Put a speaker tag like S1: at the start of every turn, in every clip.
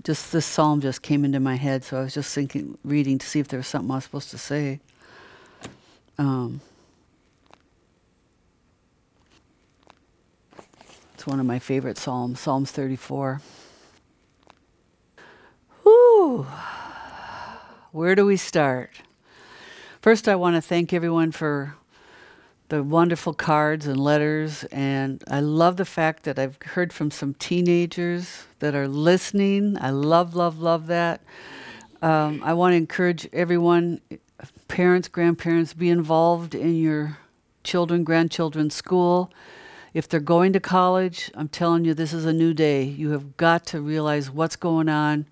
S1: just this psalm just came into my head, so I was just thinking, reading to see if there was something I was supposed to say. It's one of my favorite psalms, Psalms 34. Whew. Where do we start? First, I want to thank everyone for the wonderful cards and letters, and I love the fact that I've heard from some teenagers that are listening. I love, love, love that. I want to encourage everyone, parents, grandparents, be involved in your children, grandchildren's school. If they're going to college, I'm telling you, this is a new day. You have got to realize what's going on.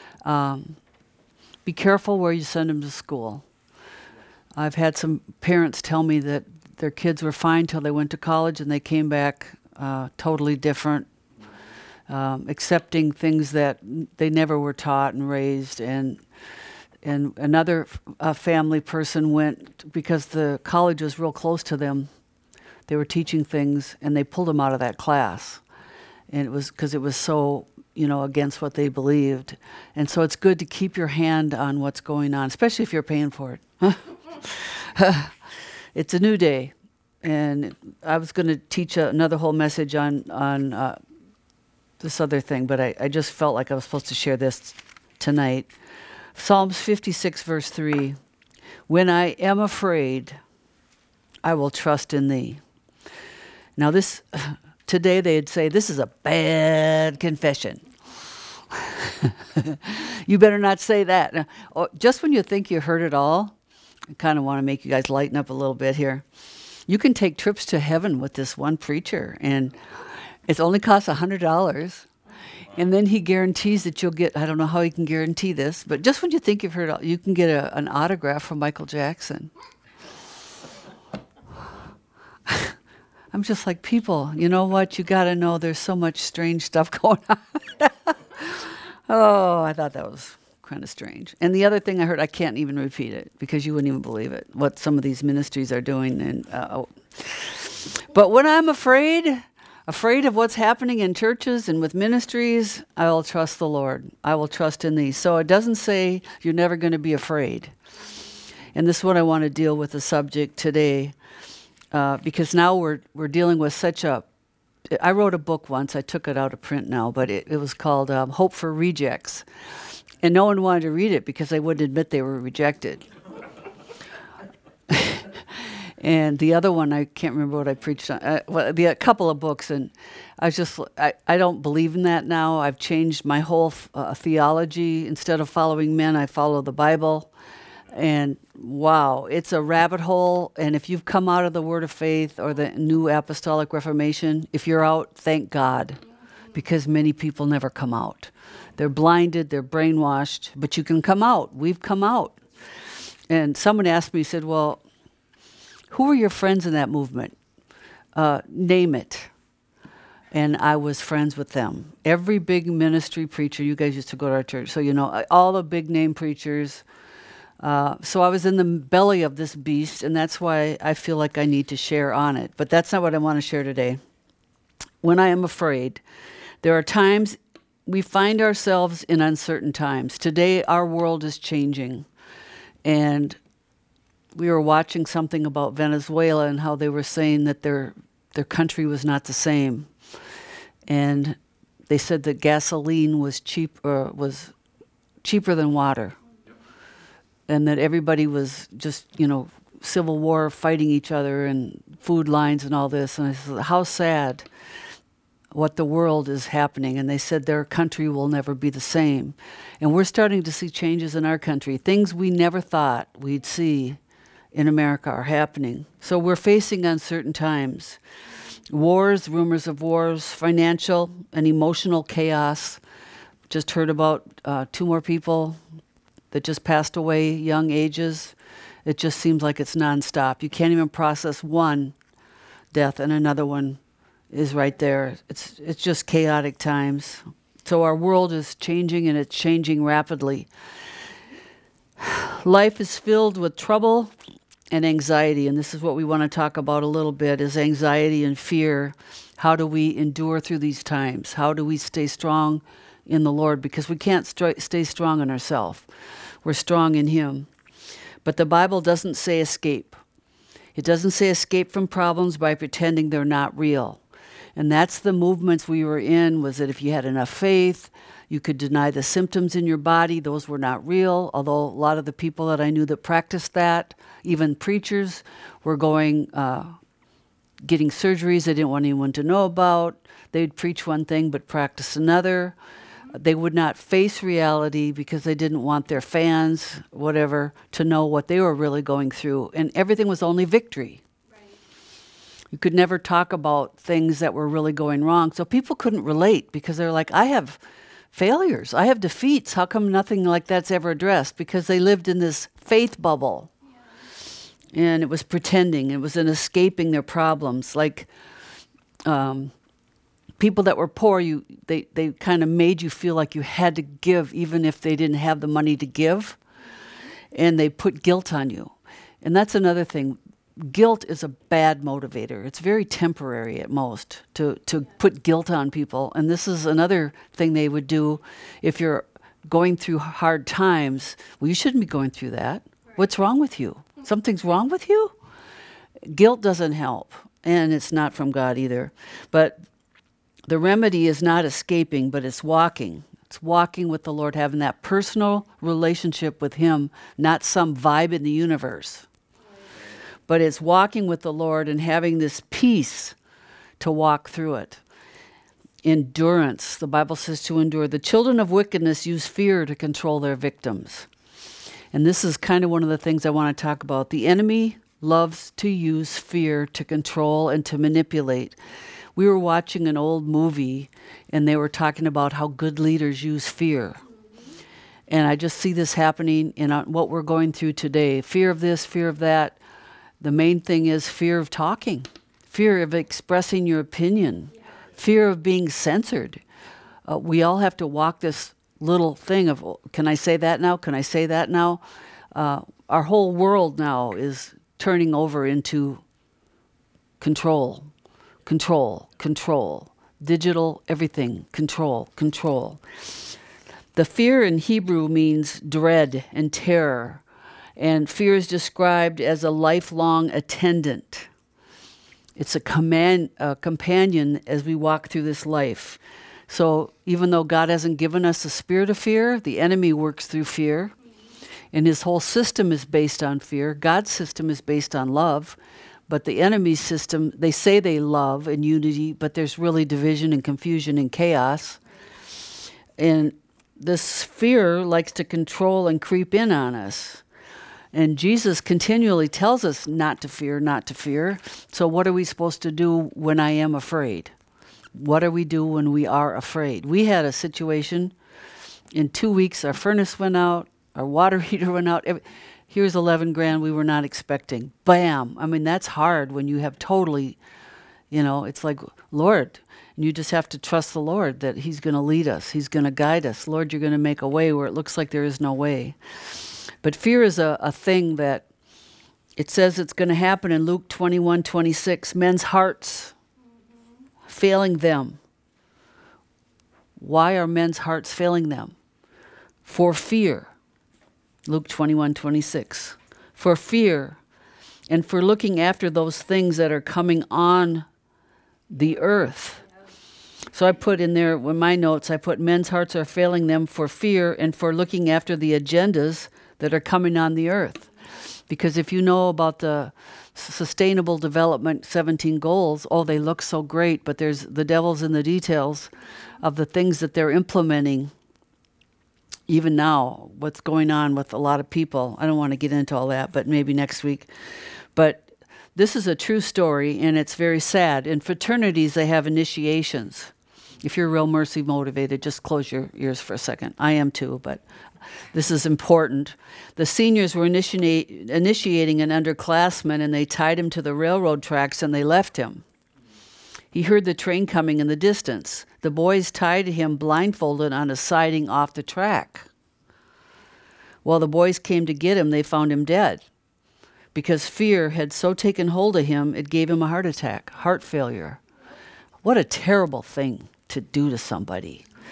S1: Be careful where you send them to school. I've had some parents tell me that their kids were fine till they went to college and they came back totally different, accepting things that they never were taught and raised. And another family person went because the college was real close to them. They were teaching things, and they pulled them out of that class. And it was because it was so, against what they believed. And so it's good to keep your hand on what's going on, especially if you're paying for it. It's a new day. And I was going to teach another whole message on this other thing, but I just felt like I was supposed to share this tonight. Psalms 56, verse 3. When I am afraid, I will trust in thee. Now today they'd say, this is a bad confession. You better not say that. Just when you think you heard it all, I kind of want to make you guys lighten up a little bit here. You can take trips to heaven with this one preacher, and it only costs $100. And then he guarantees that you'll get, I don't know how he can guarantee this, but just when you think you've heard it all, you can get an autograph from Michael Jackson. I'm just like, people, you know what? You got to know there's so much strange stuff going on. Oh, I thought that was kind of strange. And the other thing I heard, I can't even repeat it because you wouldn't even believe it, what some of these ministries are doing. But when I'm afraid of what's happening in churches and with ministries, I will trust the Lord. I will trust in thee. So it doesn't say you're never going to be afraid. And this is what I want to deal with the subject today. Because now we're dealing with I wrote a book once, I took it out of print now, but it was called Hope for Rejects. And no one wanted to read it because they wouldn't admit they were rejected. And the other one, I can't remember what I preached on, a couple of books, and I don't believe in that now. I've changed my whole theology. Instead of following men, I follow the Bible. And wow, it's a rabbit hole. And if you've come out of the Word of Faith or the New Apostolic Reformation, if you're out, thank God, because many people never come out. They're blinded, they're brainwashed, but you can come out. We've come out. And someone asked me, said, well, who were your friends in that movement? Name it. And I was friends with them. Every big ministry preacher, you guys used to go to our church, so all the big name preachers. So I was in the belly of this beast, and that's why I feel like I need to share on it. But that's not what I want to share today. When I am afraid, there are times we find ourselves in uncertain times. Today, our world is changing. And we were watching something about Venezuela and how they were saying that their country was not the same. And they said that gasoline was cheaper than water. And that everybody was just, civil war, fighting each other and food lines and all this. And I said, how sad what the world is happening. And they said their country will never be the same. And we're starting to see changes in our country. Things we never thought we'd see in America are happening. So we're facing uncertain times. Wars, rumors of wars, financial and emotional chaos. Just heard about 2 more people that just passed away, young ages. It just seems like it's nonstop. You can't even process one death and another one is right there. It's just chaotic times. So our world is changing, and it's changing rapidly. Life is filled with trouble and anxiety, and this is what we want to talk about a little bit, is anxiety and fear. How do we endure through these times? How do we stay strong in the Lord because we can't stay strong in ourselves. We're strong in Him. But the Bible doesn't say escape. It doesn't say escape from problems by pretending they're not real. And that's the movements we were in, was that if you had enough faith, you could deny the symptoms in your body. Those were not real, although a lot of the people that I knew that practiced that, even preachers, were getting surgeries they didn't want anyone to know about. They'd preach one thing but practice another. They would not face reality because they didn't want their fans, whatever, to know what they were really going through. And everything was only victory. Right. You could never talk about things that were really going wrong. So people couldn't relate because they're like, I have failures. I have defeats. How come nothing like that's ever addressed? Because they lived in this faith bubble. Yeah. And it was pretending. It was an escaping their problems. Like people that were poor, they kind of made you feel like you had to give even if they didn't have the money to give. And they put guilt on you. And that's another thing. Guilt is a bad motivator. It's very temporary at most to put guilt on people. And this is another thing they would do if you're going through hard times. Well, you shouldn't be going through that. Right. What's wrong with you? Something's wrong with you? Guilt doesn't help. And it's not from God either. But the remedy is not escaping, but it's walking. It's walking with the Lord, having that personal relationship with Him, not some vibe in the universe. But it's walking with the Lord and having this peace to walk through it. Endurance. The Bible says to endure. The children of wickedness use fear to control their victims. And this is kind of one of the things I want to talk about. The enemy loves to use fear to control and to manipulate. We were watching an old movie, and they were talking about how good leaders use fear. And I just see this happening in what we're going through today. Fear of this, fear of that. The main thing is fear of talking, fear of expressing your opinion, fear of being censored. We all have to walk this little thing of, can I say that now? Can I say that now? Our whole world now is turning over into control. Digital, everything, control. The fear in Hebrew means dread and terror, and fear is described as a lifelong attendant. It's a companion as we walk through this life. So even though God hasn't given us a spirit of fear, the enemy works through fear, and his whole system is based on fear. God's system is based on love. But the enemy's system, they say they love and unity, but there's really division and confusion and chaos. And this fear likes to control and creep in on us. And Jesus continually tells us not to fear, not to fear. So what are we supposed to do when I am afraid? What do we do when we are afraid? We had a situation, in 2 weeks our furnace went out, our water heater went out. Here's $11,000 we were not expecting. Bam! I mean, that's hard when you have totally, it's like, Lord, and you just have to trust the Lord that He's going to lead us. He's going to guide us. Lord, you're going to make a way where it looks like there is no way. But fear is a thing that it says it's going to happen in Luke 21:26. Men's hearts failing them. Why are men's hearts failing them? For fear. Luke 21:26. For fear and for looking after those things that are coming on the earth. So I put in there, in my notes, I put men's hearts are failing them for fear and for looking after the agendas that are coming on the earth. Because if you know about the Sustainable Development 17 goals, they look so great, but there's the devil's in the details of the things that they're implementing. Even now, what's going on with a lot of people. I don't want to get into all that, but maybe next week. But this is a true story, and it's very sad. In fraternities, they have initiations. If you're real mercy motivated, just close your ears for a second. I am too, but this is important. The seniors were initiating an underclassman, and they tied him to the railroad tracks, and they left him. He heard the train coming in the distance. The boys tied him blindfolded on a siding off the track. While the boys came to get him, they found him dead. Because fear had so taken hold of him, it gave him a heart attack, heart failure. What a terrible thing to do to somebody.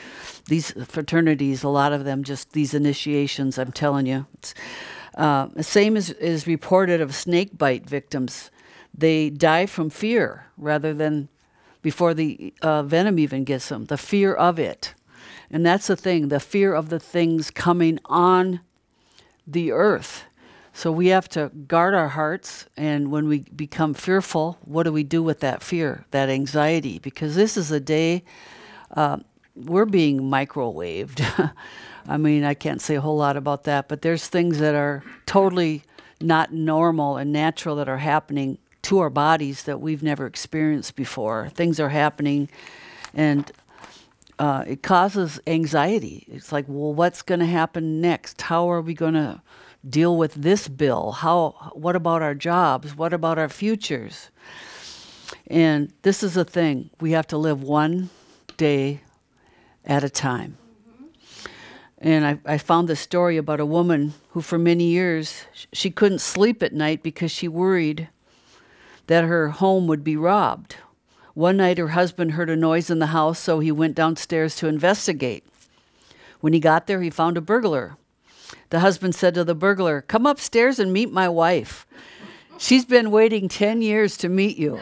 S1: These fraternities, a lot of them, just these initiations, I'm telling you. The same is reported of snake bite victims. They die from fear rather than before the venom even gets them, the fear of it. And that's the thing, the fear of the things coming on the earth. So we have to guard our hearts, and when we become fearful, what do we do with that fear, that anxiety? Because this is a day we're being microwaved. I mean, I can't say a whole lot about that, but there's things that are totally not normal and natural that are happening to our bodies that we've never experienced before. Things are happening, and it causes anxiety. It's like, well, what's going to happen next? How are we going to deal with this bill? What about our jobs? What about our futures? And this is the thing. We have to live one day at a time. And I found this story about a woman who for many years, she couldn't sleep at night because she worried that her home would be robbed. One night her husband heard a noise in the house, so he went downstairs to investigate. When he got there, he found a burglar. The husband said to the burglar, "Come upstairs and meet my wife. She's been waiting 10 years to meet you."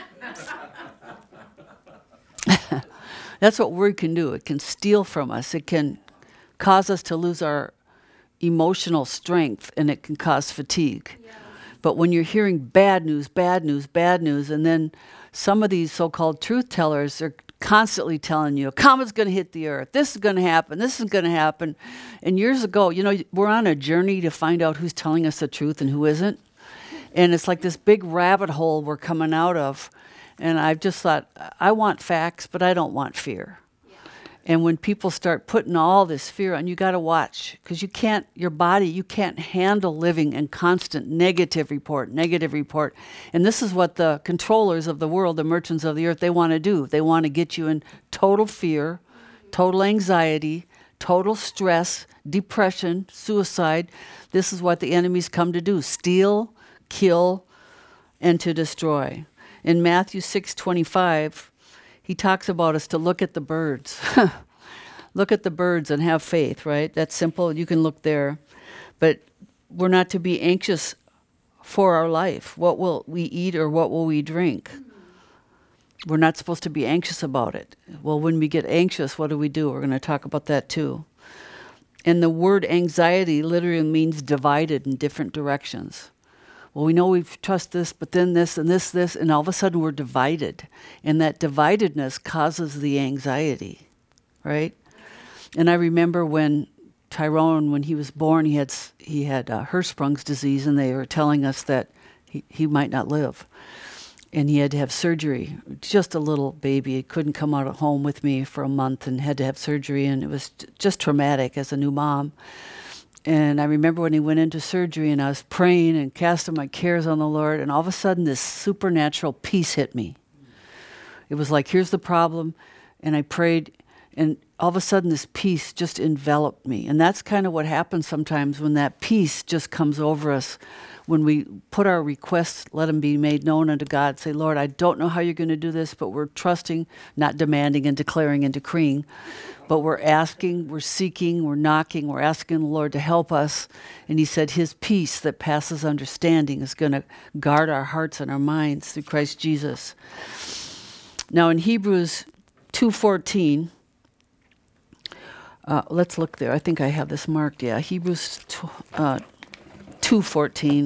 S1: That's what worry can do. It can steal from us. It can cause us to lose our emotional strength, and it can cause fatigue. Yes. But when you're hearing bad news, bad news, bad news, and then some of these so-called truth tellers are constantly telling you, a comet's going to hit the earth, this is going to happen, this is going to happen. And years ago, we're on a journey to find out who's telling us the truth and who isn't. And it's like this big rabbit hole we're coming out of. And I've just thought, I want facts, but I don't want fear. Yeah. And when people start putting all this fear on, you got to watch, because your body, you can't handle living in constant negative report. And this is what the controllers of the world, the merchants of the earth, they want to do. They want to get you in total fear, total anxiety, total stress, depression, suicide. This is what the enemies come to do: steal, kill, and to destroy. In Matthew 6:25, he talks about us to look at the birds. Look at the birds and have faith, right? That's simple. You can look there. But we're not to be anxious for our life. What will we eat or what will we drink? We're not supposed to be anxious about it. Well, when we get anxious, what do? We're going to talk about that too. And the word anxiety literally means divided in different directions. Well, we know we trust this, but then this, and all of a sudden we're divided. And that dividedness causes the anxiety, right? And I remember when Tyrone, when he was born, he had Hirschsprung's disease, and they were telling us that he might not live. And he had to have surgery. Just a little baby. He couldn't come out of home with me for a month and had to have surgery, and it was just traumatic as a new mom. And I remember when he went into surgery, and I was praying and casting my cares on the Lord, and all of a sudden this supernatural peace hit me. It was like, here's the problem, and I prayed, and all of a sudden this peace just enveloped me. And that's kind of what happens sometimes when that peace just comes over us. When we put our requests, let them be made known unto God. Say, Lord, I don't know how you're going to do this, but we're trusting, not demanding and declaring and decreeing. But we're asking, we're seeking, we're knocking, we're asking the Lord to help us. And he said his peace that passes understanding is going to guard our hearts and our minds through Christ Jesus. Now in Hebrews 2:14, let's look there. I think I have this marked. Yeah, Hebrews 2:14.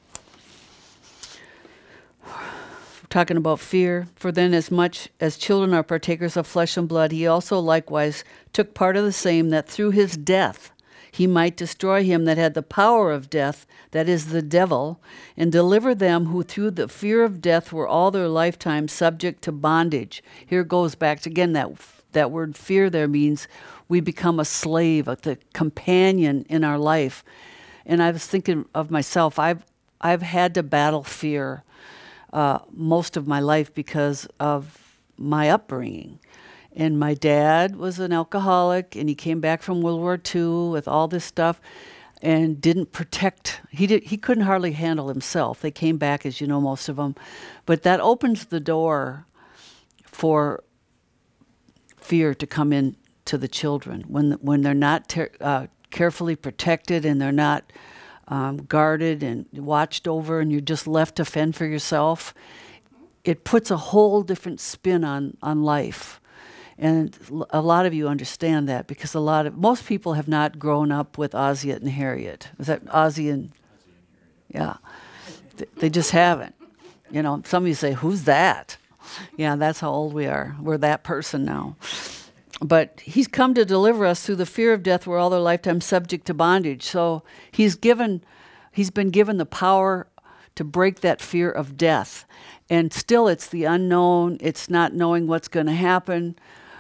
S1: Talking about fear. For then as much as children are partakers of flesh and blood, he also likewise took part of the same, that through his death he might destroy him that had the power of death, that is the devil, and deliver them who through the fear of death were all their lifetime subject to bondage. Here goes back to, again, that word fear there means we become a slave, the companion in our life. And I was thinking of myself, I've had to battle fear most of my life because of my upbringing. And my dad was an alcoholic, and he came back from World War II with all this stuff and didn't protect. He couldn't hardly handle himself. They came back, as you know, most of them. But that opens the door for fear to come in to the children when they're not carefully protected and they're not guarded and watched over, and you're just left to fend for yourself. It puts a whole different spin on life. And a lot of you understand that because most people have not grown up with Ozzie and Harriet. Is that Ozzie and yeah. They just haven't. You know, some of you say, who's that? Yeah, that's how old we are. We're that person now. But he's come to deliver us through the fear of death. We're all their lifetime subject to bondage. So he's been given the power to break that fear of death. And still it's the unknown. It's not knowing what's going to happen.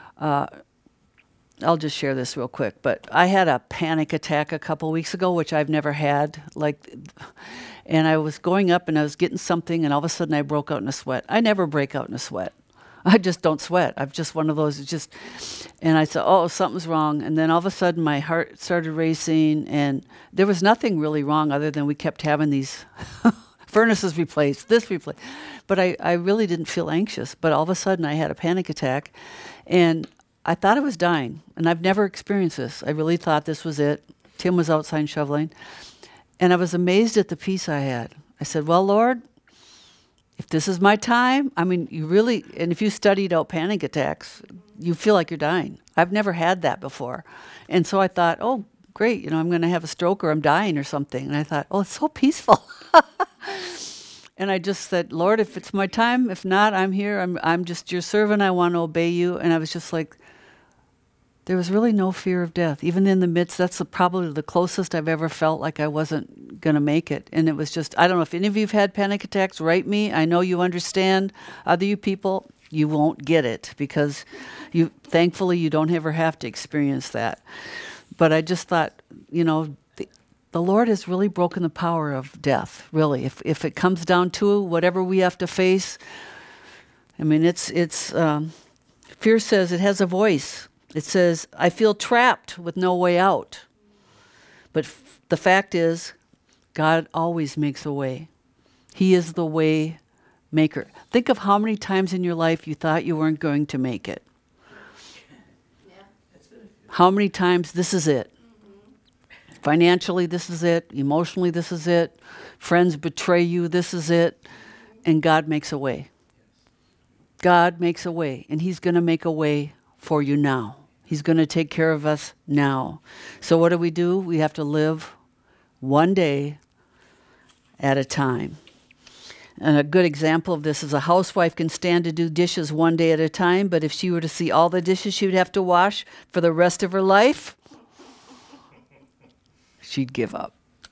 S1: I'll just share this real quick. But I had a panic attack a couple weeks ago, which I've never had. And I was going up and I was getting something, and all of a sudden I broke out in a sweat. I never break out in a sweat. I just don't sweat. I'm just one of those. And I said, oh, something's wrong. And then all of a sudden my heart started racing, and there was nothing really wrong other than we kept having these furnaces replaced, this replaced. But I really didn't feel anxious. But all of a sudden I had a panic attack, and I thought I was dying. And I've never experienced this. I really thought this was it. Tim was outside shoveling. And I was amazed at the peace I had. I said, well, Lord, if this is my time, I mean, and if you studied out panic attacks, you feel like you're dying. I've never had that before. And so I thought, oh, great, I'm going to have a stroke or I'm dying or something. And I thought, oh, it's so peaceful. And I just said, Lord, if it's my time, if not, I'm here. I'm just your servant. I want to obey you. And I was just like, there was really no fear of death. Even in the midst, that's probably the closest I've ever felt like I wasn't going to make it. And it was just, I don't know if any of you have had panic attacks, write me. I know you understand. Other you people, you won't get it because thankfully you don't ever have to experience that. But I just thought, the Lord has really broken the power of death, really. If it comes down to whatever we have to face, I mean, fear says it has a voice. It says, I feel trapped with no way out. But the fact is, God always makes a way. He is the way maker. Think of how many times in your life you thought you weren't going to make it. Yeah. How many times this is it. Mm-hmm. Financially, this is it. Emotionally, this is it. Friends betray you, this is it. And God makes a way. God makes a way, and he's going to make a way for you now. He's going to take care of us now. So what do? We have to live one day at a time. And a good example of this is a housewife can stand to do dishes one day at a time, but if she were to see all the dishes she would have to wash for the rest of her life, she'd give up.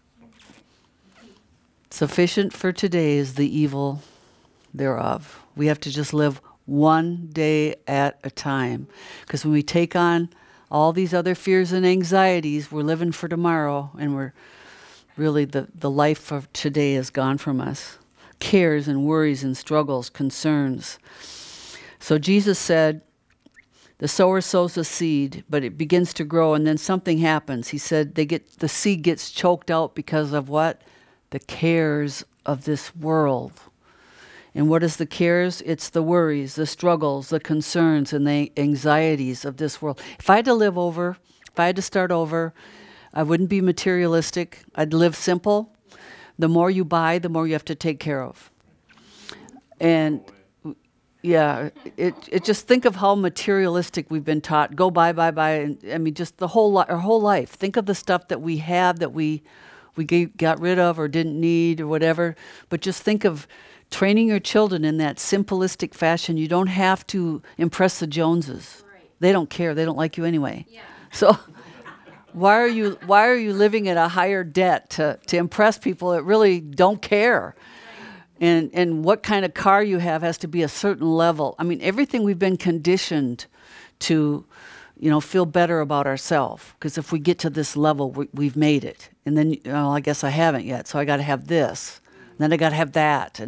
S1: Sufficient for today is the evil thereof. We have to just live one day at a time. Because when we take on all these other fears and anxieties, we're living for tomorrow, and we're really, the life of today is gone from us. Cares and worries and struggles, concerns. So Jesus said, the sower sows a seed, but it begins to grow, and then something happens. He said the seed gets choked out because of what? The cares of this world. And what is the cares? It's the worries, the struggles, the concerns, and the anxieties of this world. If I had to start over, I wouldn't be materialistic. I'd live simple. The more you buy, the more you have to take care of. And yeah, it just think of how materialistic we've been taught. Go buy. And, I mean, just our whole life. Think of the stuff that we have that we got rid of or didn't need or whatever. But just think of training your children in that simplistic fashion. You don't have to impress the Joneses. Right. They don't care. They don't like you anyway. Yeah. So why are you living at a higher debt to impress people that really don't care? Right. And what kind of car you have has to be a certain level. I mean, everything we've been conditioned to, feel better about ourselves. Because if we get to this level, we've made it. And then, I guess I haven't yet, so I got to have this. And then I got to have that.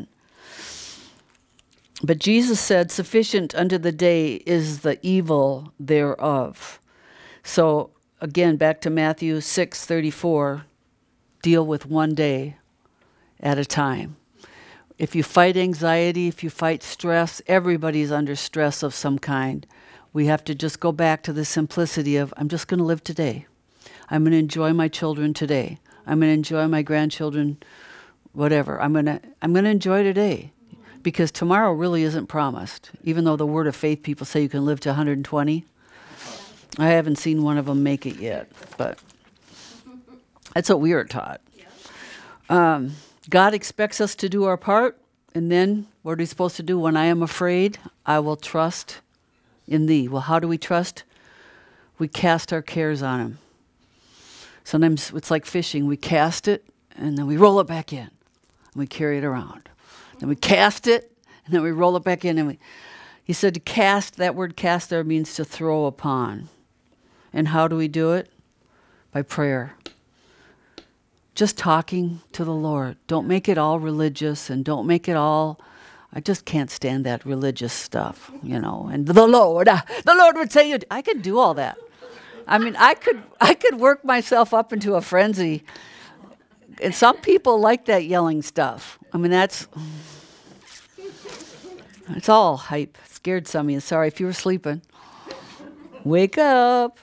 S1: But Jesus said, sufficient unto the day is the evil thereof. So again, back to Matthew 6:34, deal with one day at a time. If you fight anxiety, if you fight stress, everybody's under stress of some kind. We have to just go back to the simplicity of, I'm just going to live today. I'm going to enjoy my children today. I'm going to enjoy my grandchildren, whatever. I'm going to enjoy today, because tomorrow really isn't promised. Even though the word of faith people say you can live to 120, I haven't seen one of them make it yet, but that's what we are taught. God expects us to do our part, and then what are we supposed to do? When I am afraid, I will trust in thee. Well, how do we trust? We cast our cares on him. Sometimes it's like fishing. We cast it, and then we roll it back in, and we carry it around. Then we cast it, and then we roll it back in. He said to cast, that word cast there means to throw upon. And how do we do it? By prayer. Just talking to the Lord. Don't make it all religious, and don't make it all, I just can't stand that religious stuff, and the Lord would say, I could do all that. I mean, I could work myself up into a frenzy. And some people like that yelling stuff. I mean, it's all hype. Scared some of you. Sorry if you were sleeping. Wake up.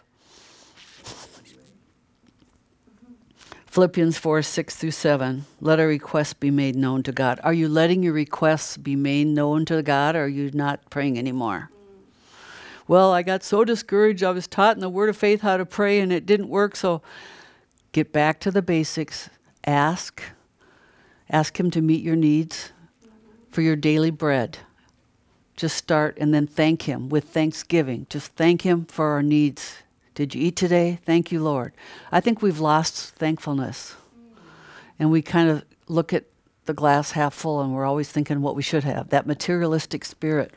S1: Philippians 4:6-7. Let our requests be made known to God. Are you letting your requests be made known to God, or are you not praying anymore? Well, I got so discouraged. I was taught in the Word of Faith how to pray, and it didn't work. So get back to the basics. Ask him to meet your needs for your daily bread. Just start, and then thank him with thanksgiving. Just thank him for our needs. Did you eat today? Thank you, Lord. I think we've lost thankfulness. And we kind of look at the glass half full, and we're always thinking what we should have, that materialistic spirit.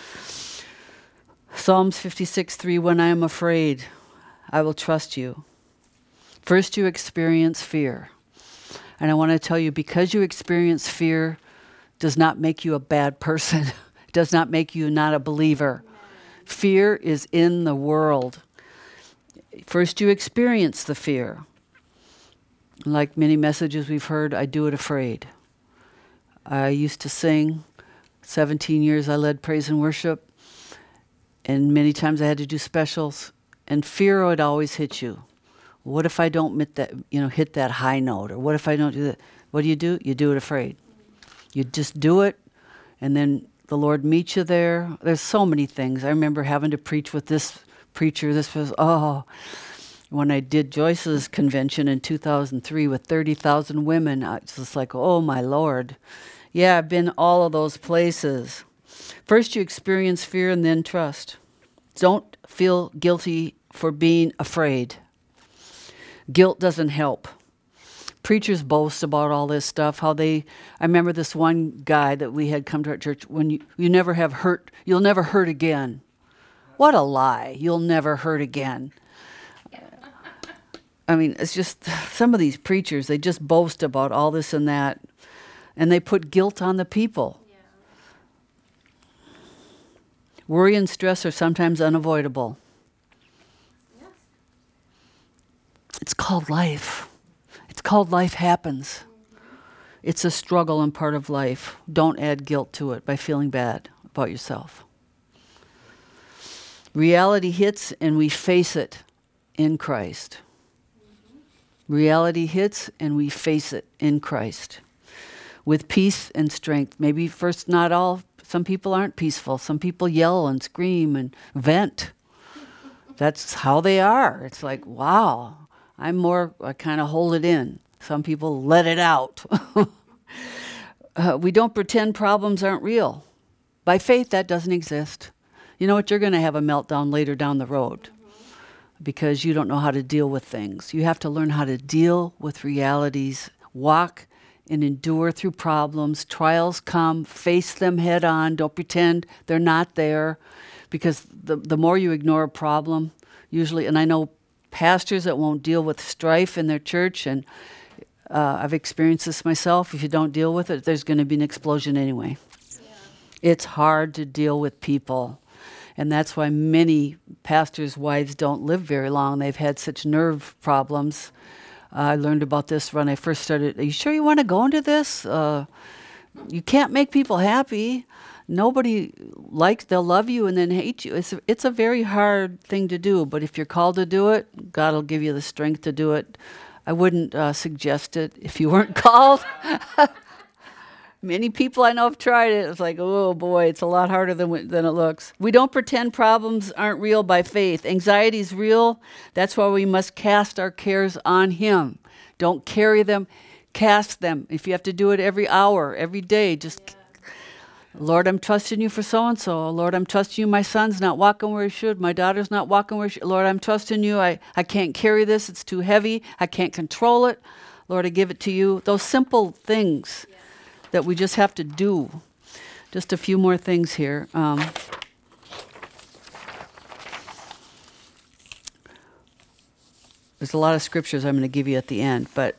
S1: Psalms 56:3, when I am afraid, I will trust you. First you experience fear. And I want to tell you, because you experience fear does not make you a bad person. It does not make you not a believer. Fear is in the world. First you experience the fear. Like many messages we've heard, I do it afraid. I used to sing. 17 years I led praise and worship. And many times I had to do specials. And fear would always hit you. What if I don't hit that high note? Or what if I don't do that? What do? You do it afraid. You just do it, and then the Lord meets you there. There's so many things. I remember having to preach with this preacher. This was, when I did Joyce's convention in 2003 with 30,000 women, it's just like, oh my Lord. Yeah, I've been all of those places. First you experience fear, and then trust. Don't feel guilty for being afraid. Guilt doesn't help. Preachers boast about all this stuff, I remember this one guy that we had come to our church, when you never have hurt, you'll never hurt again. What a lie. You'll never hurt again. I mean, it's just some of these preachers, they just boast about all this and that, and they put guilt on the people. Yeah. Worry and stress are sometimes unavoidable. Yes. It's called life. It's called life happens. It's a struggle and part of life. Don't add guilt to it by feeling bad about yourself. Reality hits, and we face it in Christ. Reality hits, and we face it in Christ with peace and strength. Maybe first, not all. Some people aren't peaceful. Some people yell and scream and vent. That's how they are. It's like, wow. I kind of hold it in. Some people let it out. We don't pretend problems aren't real. By faith, that doesn't exist. You know what? You're going to have a meltdown later down the road because you don't know how to deal with things. You have to learn how to deal with realities, walk and endure through problems. Trials come, face them head on. Don't pretend they're not there, because the more you ignore a problem, usually, and I know pastors that won't deal with strife in their church, and I've experienced this myself. If you don't deal with it, there's going to be an explosion anyway. Yeah. It's hard to deal with people. And that's why many pastors' wives don't live very long. They've had such nerve problems. I learned about this when I first started. Are you sure you want to go into this? You can't make people happy. Nobody likes, they'll love you and then hate you. It's a very hard thing to do, but if you're called to do it, God will give you the strength to do it. I wouldn't suggest it if you weren't called. Many people I know have tried it. It's like, oh boy, it's a lot harder than it looks. We don't pretend problems aren't real by faith. Anxiety is real. That's why we must cast our cares on Him. Don't carry them, cast them. If you have to do it every hour, every day, just, Lord, I'm trusting you for so-and-so. Lord, I'm trusting you. My son's not walking where he should. My daughter's not walking where she should. Lord, I'm trusting you. I can't carry this. It's too heavy. I can't control it. Lord, I give it to you. Those simple things that we just have to do. Just a few more things here. There's a lot of scriptures I'm going to give you at the end, but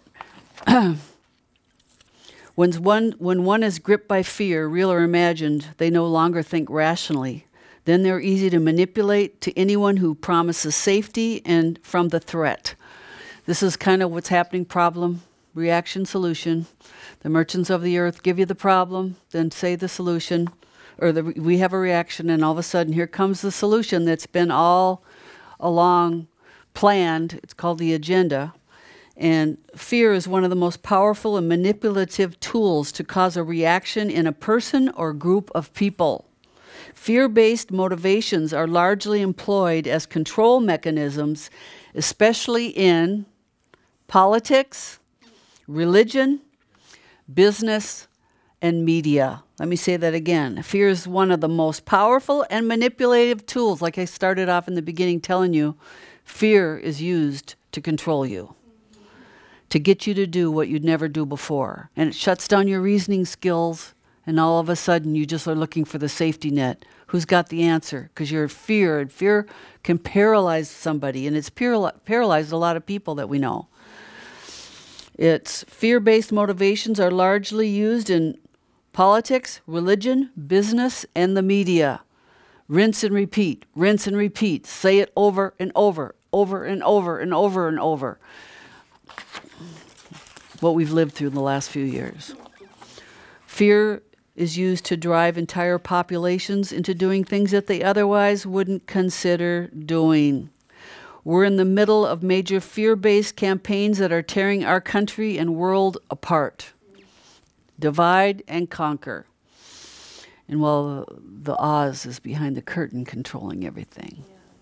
S1: when one is gripped by fear, real or imagined, they no longer think rationally. Then they're easy to manipulate to anyone who promises safety and from the threat. This is kind of what's happening, problem, reaction, solution. The merchants of the earth give you the problem, then say the solution, or we have a reaction, and all of a sudden here comes the solution that's been all along planned. It's called the agenda. And fear is one of the most powerful and manipulative tools to cause a reaction in a person or group of people. Fear-based motivations are largely employed as control mechanisms, especially in politics, religion, business, and media. Let me say that again. Fear is one of the most powerful and manipulative tools. Like I started off in the beginning telling you, fear is used to control you, to get you to do what you'd never do before. And it shuts down your reasoning skills, and all of a sudden you just are looking for the safety net. Who's got the answer? Because you're fear, and fear can paralyze somebody, and it's paralyzed a lot of people that we know. Its fear-based motivations are largely used in politics, religion, business, and the media. Rinse and repeat, rinse and repeat. Say it over and over, over and over and over and over. What we've lived through in the last few years. Fear is used to drive entire populations into doing things that they otherwise wouldn't consider doing. We're in the middle of major fear-based campaigns that are tearing our country and world apart. Divide and conquer. And while the Oz is behind the curtain controlling everything.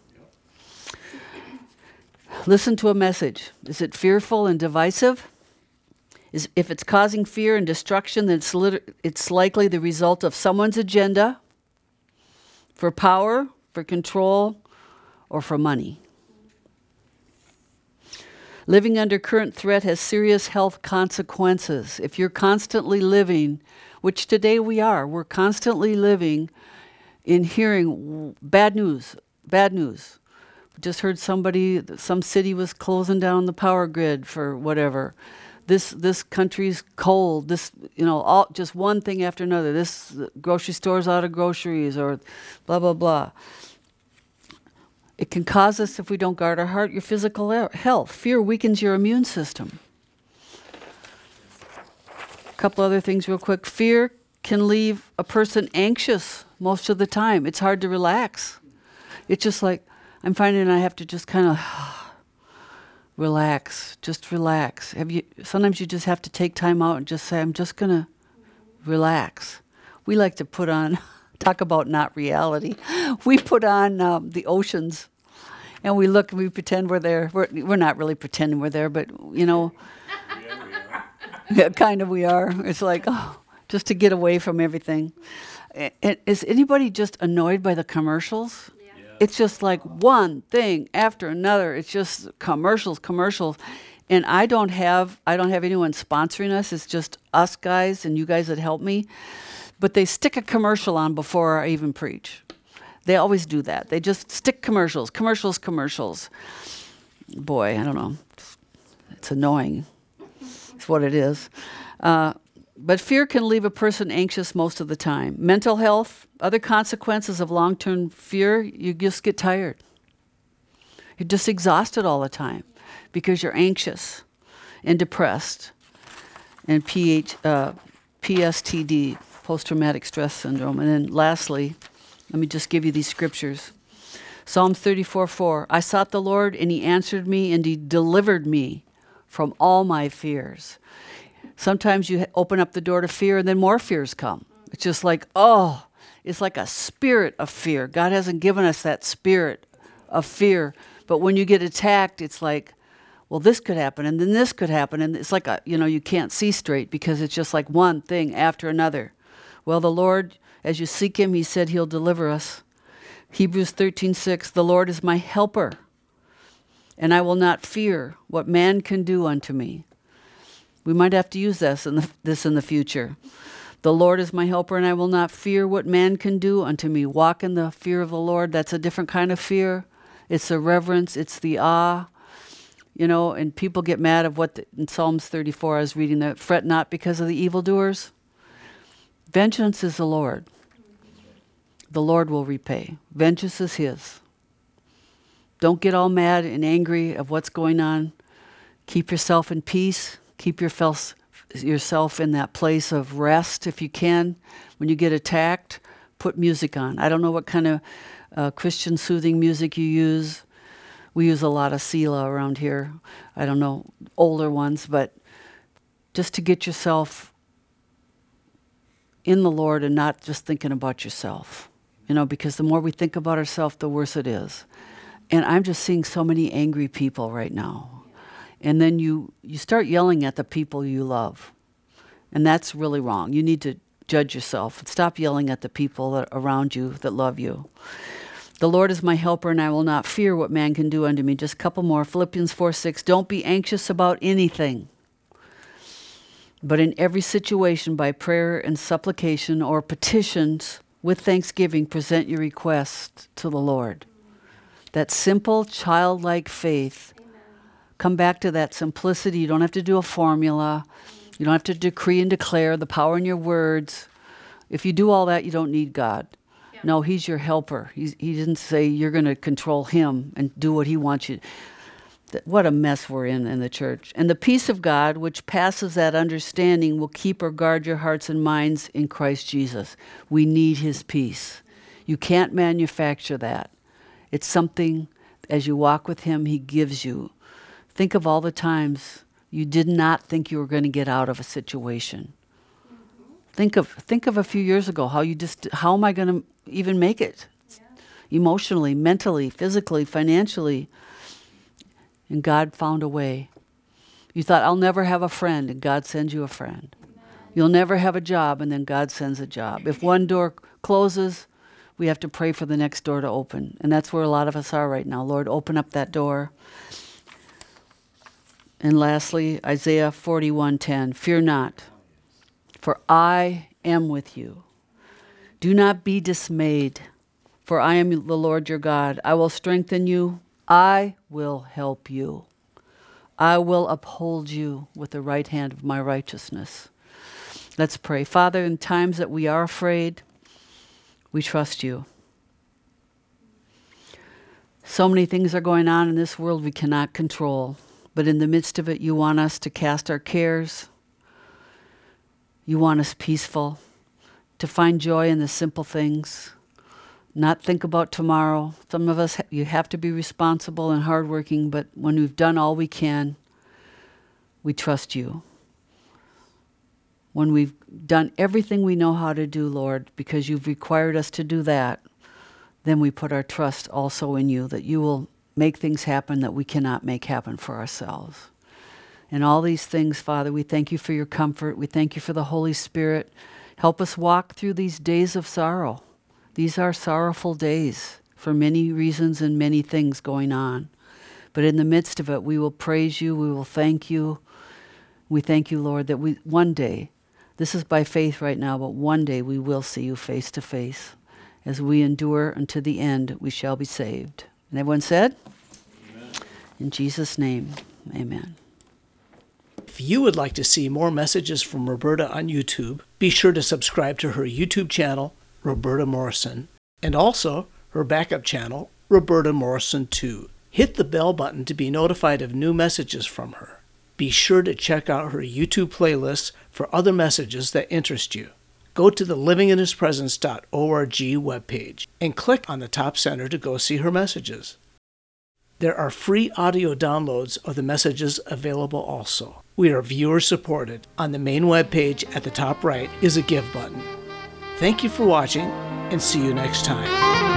S1: Listen to a message. Is it fearful and divisive? If it's causing fear and destruction, then it's likely the result of someone's agenda for power, for control, or for money. Living under current threat has serious health consequences. If you're constantly living, which today we're constantly living in hearing bad news. We just heard some city was closing down the power grid for whatever. This country's cold. All just one thing after another. This grocery store's out of groceries, or blah blah blah. It can cause us, if we don't guard our heart, your physical health. Fear weakens your immune system. A couple other things real quick. Fear can leave a person anxious most of the time. It's hard to relax. It's just like, I'm finding I have to just kind of relax. Just relax. Sometimes you just have to take time out and just say, I'm just going to relax. We like to put on, talk about not reality. We put on the oceans, and we look and we pretend we're there. We're not really pretending we're there, but yeah, kind of we are. It's like, just to get away from everything. Is anybody just annoyed by the commercials? Yeah. It's just like one thing after another. It's just commercials. And I don't have anyone sponsoring us. It's just us guys and you guys that help me. But they stick a commercial on before I even preach. They always do that. They just stick commercials. Boy, I don't know. It's annoying. It's what it is. But fear can leave a person anxious most of the time. Mental health, other consequences of long-term fear, you just get tired. You're just exhausted all the time because you're anxious and depressed. And PSTD, post-traumatic stress syndrome. And then lastly, let me just give you these scriptures. Psalms 34:4. I sought the Lord, and he answered me, and he delivered me from all my fears. Sometimes you open up the door to fear, and then more fears come. It's just like, it's like a spirit of fear. God hasn't given us that spirit of fear. But when you get attacked, it's like, well, this could happen, and then this could happen. And it's like, you can't see straight because it's just like one thing after another. Well, the Lord, as you seek him, he said he'll deliver us. Hebrews 13:6, the Lord is my helper, and I will not fear what man can do unto me. We might have to use this in the future. The Lord is my helper, and I will not fear what man can do unto me. Walk in the fear of the Lord. That's a different kind of fear. It's the reverence. It's the awe. And people get mad of in Psalms 34, I was reading that, fret not because of the evildoers. Vengeance is the Lord. The Lord will repay. Vengeance is his. Don't get all mad and angry of what's going on. Keep yourself in peace. Keep yourself in that place of rest if you can. When you get attacked, put music on. I don't know what kind of Christian soothing music you use. We use a lot of Selah around here. I don't know, older ones, but just to get yourself in the Lord and not just thinking about yourself. Because the more we think about ourselves, the worse it is. And I'm just seeing so many angry people right now. And then you start yelling at the people you love. And that's really wrong. You need to judge yourself and stop yelling at the people that are around you that love you. The Lord is my helper, and I will not fear what man can do unto me. Just a couple more. Philippians 4:6. Don't be anxious about anything, but in every situation by prayer and supplication or petitions with thanksgiving, present your requests to the Lord. That simple, childlike faith. Amen. Come back to that simplicity. You don't have to do a formula. You don't have to decree and declare the power in your words. If you do all that, you don't need God. Yeah. No, he's your helper. He didn't say you're going to control him and do what he wants you. What a mess we're in the church. And the peace of God, which passes that understanding, will keep or guard your hearts and minds in Christ Jesus. We need his peace. You can't manufacture that. It's something, as you walk with him, he gives you. Think of all the times you did not think you were going to get out of a situation. Mm-hmm. Think of a few years ago, how am I going to even make it? Yeah. Emotionally, mentally, physically, financially. And God found a way. You thought, I'll never have a friend, and God sends you a friend. Amen. You'll never have a job, and then God sends a job. If one door closes, we have to pray for the next door to open. And that's where a lot of us are right now. Lord, open up that door. And lastly, Isaiah 41:10. Fear not, for I am with you. Do not be dismayed, for I am the Lord your God. I will strengthen you. I will help you. I will uphold you with the right hand of my righteousness. Let's pray. Father, in times that we are afraid, we trust you. So many things are going on in this world we cannot control, but in the midst of it, you want us to cast our cares. You want us peaceful, to find joy in the simple things. Not think about tomorrow. Some of us, you have to be responsible and hardworking, but when we've done all we can, we trust you. When we've done everything we know how to do, Lord, because you've required us to do that, then we put our trust also in you, that you will make things happen that we cannot make happen for ourselves. And all these things, Father, we thank you for your comfort. We thank you for the Holy Spirit. Help us walk through these days of sorrow. These are sorrowful days for many reasons and many things going on. But in the midst of it, we will praise you. We will thank you. We thank you, Lord, that one day, this is by faith right now, but one day we will see you face to face. As we endure unto the end, we shall be saved. And everyone said? Amen. In Jesus' name, amen.
S2: If you would like to see more messages from Roberta on YouTube, be sure to subscribe to her YouTube channel, Roberta Morrison, and also her backup channel, Roberta Morrison 2. Hit the bell button to be notified of new messages from her. Be sure to check out her YouTube playlists for other messages that interest you. go to the livinginhispresence.org webpage and click on the top center to go see her messages. There are free audio downloads of the messages available also. We are viewer supported. On the main webpage at the top right is a Give button. Thank you for watching, and see you next time.